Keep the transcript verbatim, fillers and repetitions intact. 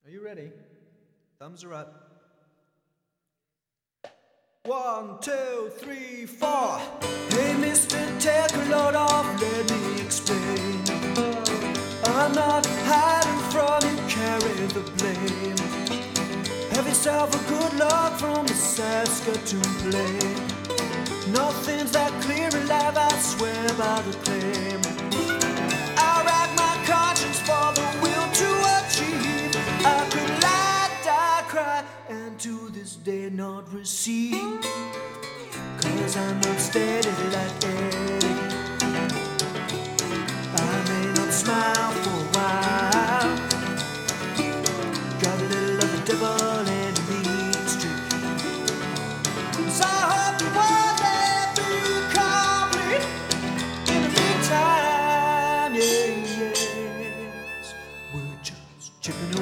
Are you ready? Thumbs are up. One, two, three, four. Hey, mister, take a load off, let me explain. I'm not hiding from you, carry the blame. Have yourself a good luck from the Saskatoon plain. Nothing's that clear in life, I swear by the claim. I rack my conscience for the will to achieve. I could lie, die, cry, and to this day not receive. Cause I'm not steady like Eddie. I may not smile